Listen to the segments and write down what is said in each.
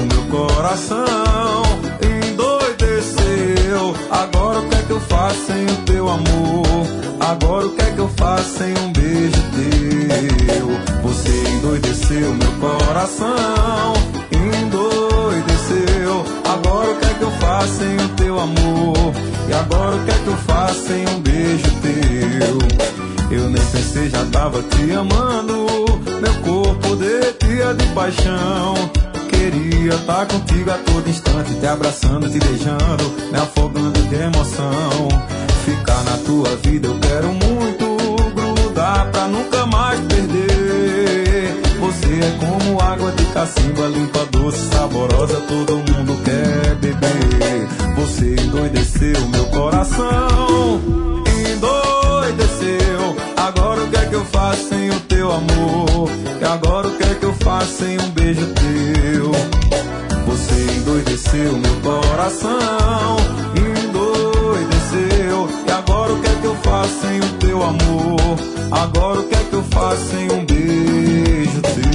meu coração endoideceu. Agora o que é que eu faço sem o teu amor? Agora o que é que eu faço sem um beijo teu? Você endoideceu meu coração, endoideceu. Agora o que é que eu faço sem o teu amor? E agora o que é que eu faço sem um beijo teu? Eu nem pensei, já tava te amando. Meu corpo derretia de paixão. Queria estar contigo a todo instante, te abraçando, te beijando, me afogando de emoção. Ficar na tua vida eu quero muito, grudar pra nunca mais perder. Você é como água de cacimba, limpa, doce, saborosa, todo mundo quer beber. Você endoideceu meu coração, endoideceu. Agora o que é que eu faço sem o teu amor? E agora o que é que eu faço sem um beijo teu? Você endoideceu meu coração, endoideceu. E agora o que é que eu faço sem o teu amor? Agora o que é que eu faço sem um beijo teu?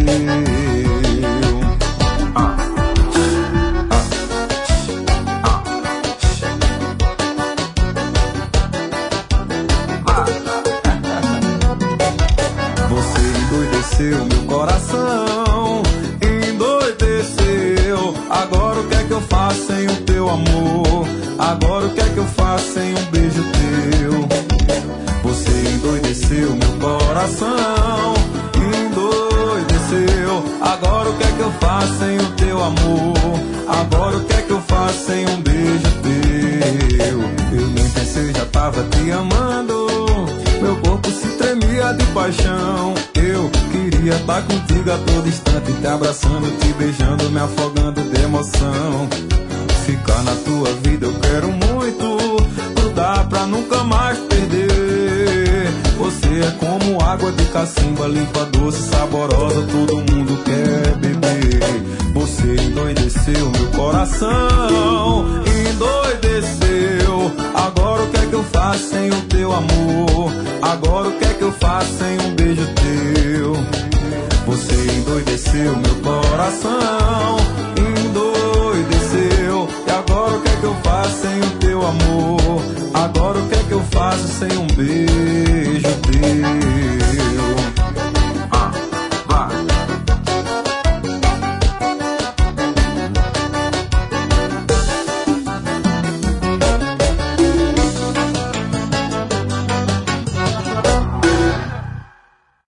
Meu coração endoideceu. Agora o que é que eu faço sem o teu amor? Agora o que é que eu faço sem um beijo teu? Você endoideceu meu coração, endoideceu. Agora o que é que eu faço sem o teu amor? Agora o que é que eu faço sem um beijo teu? Eu nem pensei, já tava te amando. Meu corpo se tremia de paixão. Eu queria estar contigo a todo instante, te abraçando, te beijando, me afogando de emoção. Ficar na tua vida eu quero muito, grudar pra nunca mais perder. Você é como água de cacimba, limpa, doce, saborosa, todo mundo quer beber. Você endoideceu meu coração, endoideceu. Agora o que é que eu faço sem o teu amor? Agora o que é que eu faço sem um beijo teu? Você endoideceu meu coração,